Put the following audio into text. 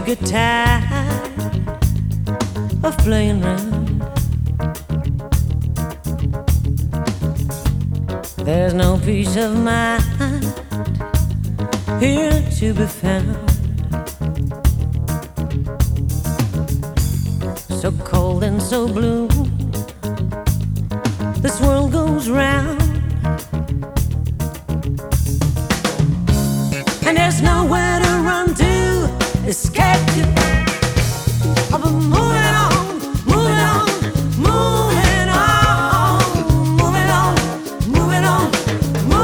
get tired of playing around. There's no peace of mind here to be found. So cold and so blue, this world goes round, and there's nowhere to run to, escape to.